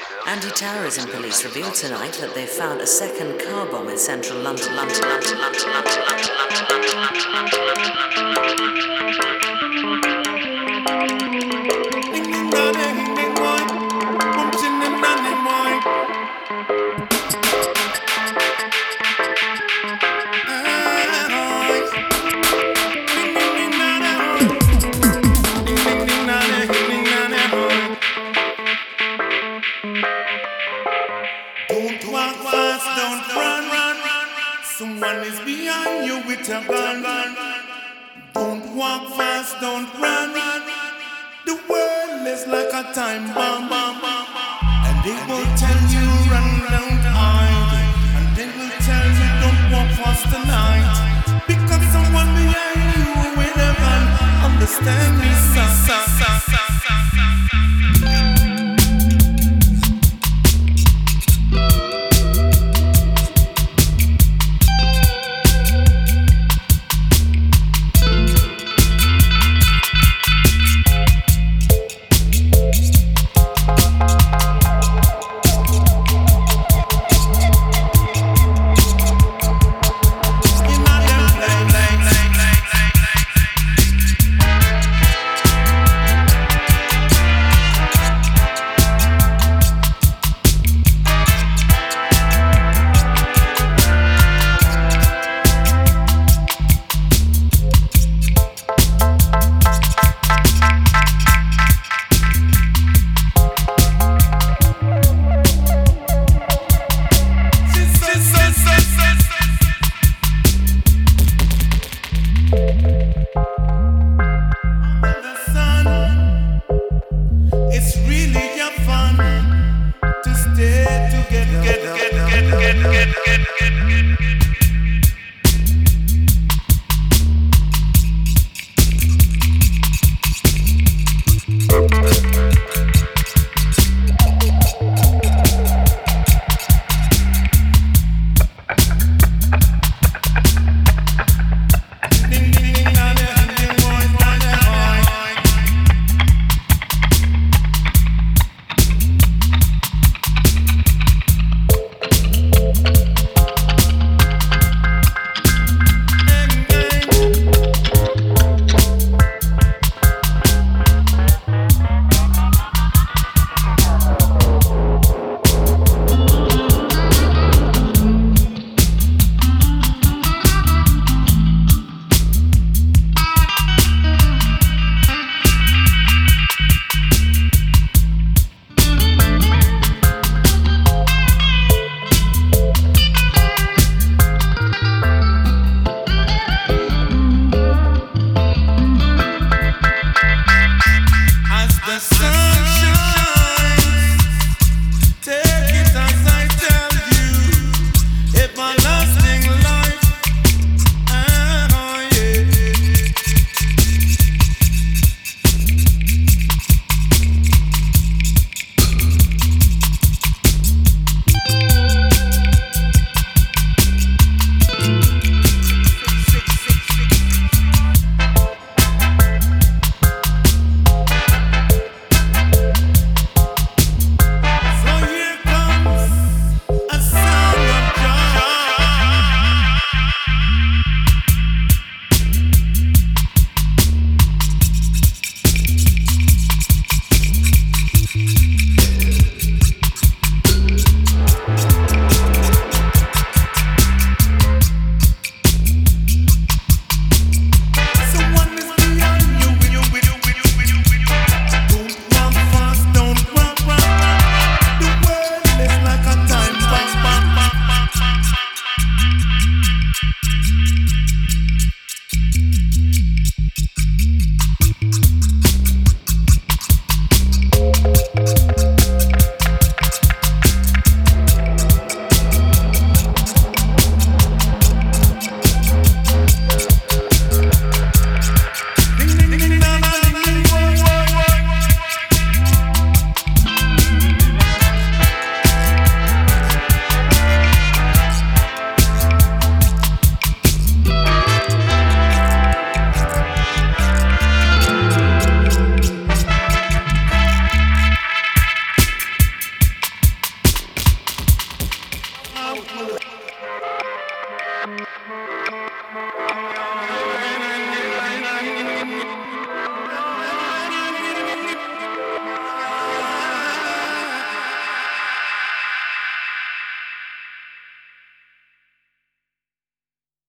Anti-terrorism police revealed tonight that they found a second car bomb in central London. Don't walk fast, don't run. Someone is behind you with a gun. Don't walk fast, don't run. The world is like a time bomb. And they will tell you run, don't hide. And they will tell you don't walk fast tonight. Because someone behind you with a gun. Understand me, son. It's really your fun to stay together.